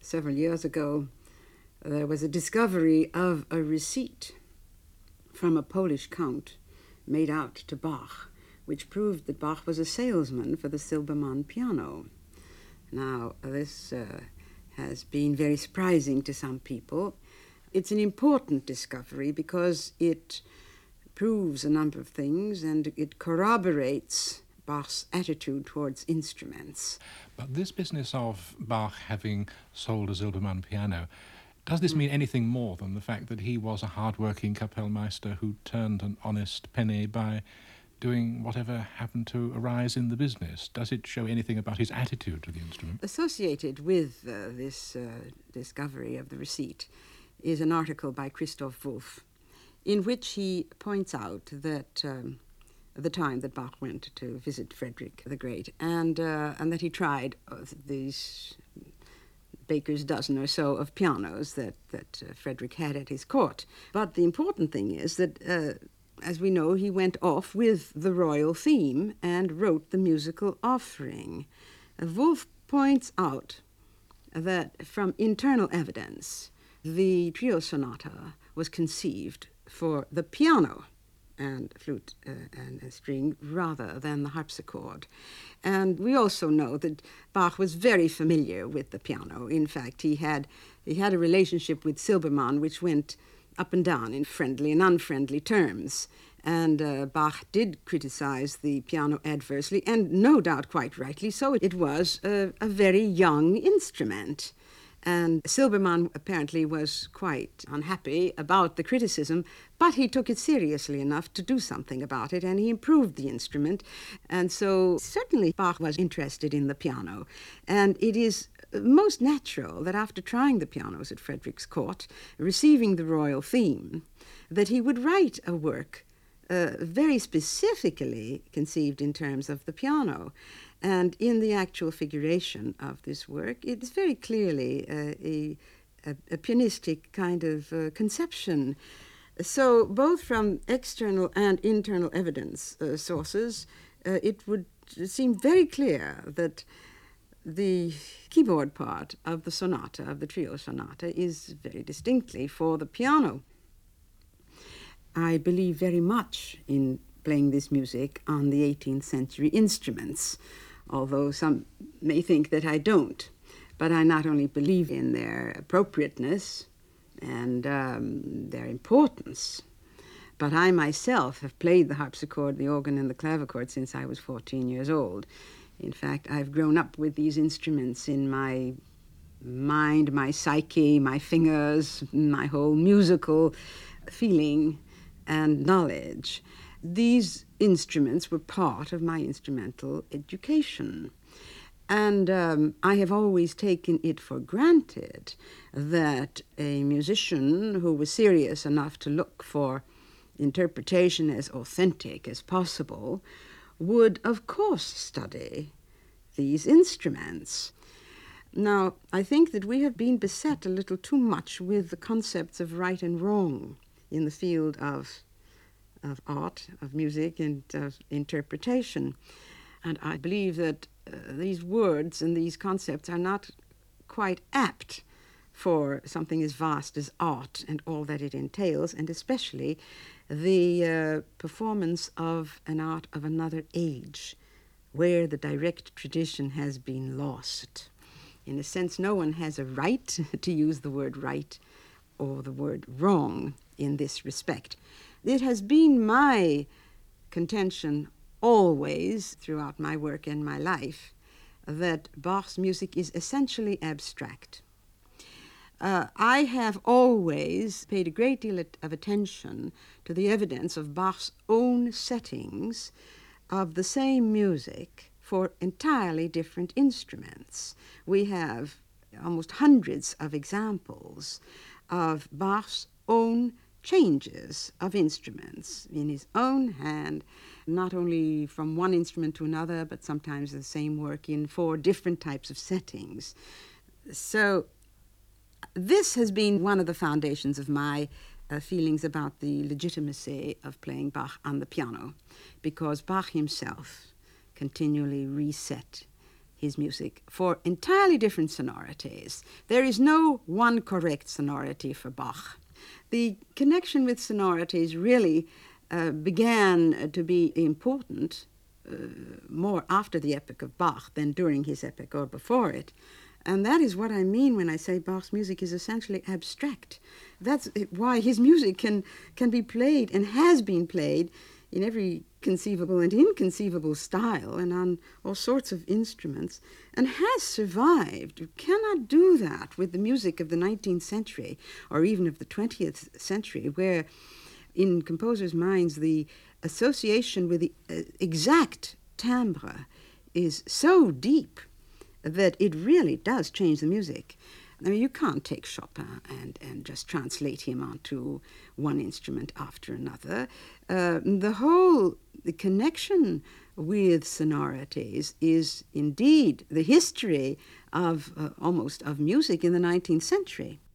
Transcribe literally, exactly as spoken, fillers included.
several years ago, there was a discovery of a receipt from a Polish count made out to Bach, which proved that Bach was a salesman for the Silbermann piano. Now, this uh, has been very surprising to some people. It's an important discovery because it proves a number of things and it corroborates Bach's attitude towards instruments. But this business of Bach having sold a Silbermann piano, does this mean anything more than the fact that he was a hard-working Kapellmeister who turned an honest penny by doing whatever happened to arise in the business? Does it show anything about his attitude to the instrument? Associated with uh, this uh, discovery of the receipt is an article by Christoph Wolff, in which he points out that um, the time that Bach went to visit Frederick the Great, and uh, and that he tried uh, these baker's dozen or so of pianos that, that uh, Frederick had at his court. But the important thing is that, uh, as we know, he went off with the royal theme and wrote the musical offering. Uh, Wolff points out that from internal evidence, the trio sonata was conceived for the piano and flute uh, and a string rather than the harpsichord. And we also know that Bach was very familiar with the piano. In fact, he had he had a relationship with Silbermann which went up and down in friendly and unfriendly terms. And uh, Bach did criticize the piano adversely, and no doubt quite rightly so. It was a, a very young instrument. And Silbermann apparently was quite unhappy about the criticism, but he took it seriously enough to do something about it, and he improved the instrument. And so certainly Bach was interested in the piano. And it is most natural that after trying the pianos at Frederick's court, receiving the royal theme, that he would write a work uh, very specifically conceived in terms of the piano. And in the actual figuration of this work, it is very clearly uh, a, a, a pianistic kind of uh, conception. So both from external and internal evidence uh, sources, uh, it would seem very clear that the keyboard part of the sonata, of the trio sonata, is very distinctly for the piano. I believe very much in playing this music on the eighteenth century instruments, although some may think that I don't. But I not only believe in their appropriateness and um, their importance, but I myself have played the harpsichord, the organ, and the clavichord since I was fourteen years old. In fact, I've grown up with these instruments in my mind, my psyche, my fingers, my whole musical feeling and knowledge. These instruments were part of my instrumental education. And um, I have always taken it for granted that a musician who was serious enough to look for interpretation as authentic as possible would, of course, study these instruments. Now, I think that we have been beset a little too much with the concepts of right and wrong in the field of of art, of music, and of interpretation. And I believe that uh, these words and these concepts are not quite apt for something as vast as art and all that it entails, and especially the uh, performance of an art of another age, where the direct tradition has been lost. In a sense, no one has a right to use the word right or the word wrong in this respect. It has been my contention always throughout my work and my life that Bach's music is essentially abstract. Uh, I have always paid a great deal of attention to the evidence of Bach's own settings of the same music for entirely different instruments. We have almost hundreds of examples of Bach's own changes of instruments in his own hand, not only from one instrument to another, but sometimes the same work in four different types of settings. So this has been one of the foundations of my uh, feelings about the legitimacy of playing Bach on the piano, because Bach himself continually reset his music for entirely different sonorities. There is no one correct sonority for Bach. The connection with sonorities really uh, began to be important uh, more after the epoch of Bach than during his epoch or before it. And that is what I mean when I say Bach's music is essentially abstract. That's why his music can, can be played and has been played in every conceivable and inconceivable style and on all sorts of instruments, and has survived. You cannot do that with the music of the nineteenth century or even of the twentieth century, where in composers' minds the association with the uh, exact timbre is so deep that it really does change the music. I mean, you can't take Chopin and, and just translate him onto one instrument after another. Uh, the whole the connection with sonorities is indeed the history of uh, almost of music in the nineteenth century.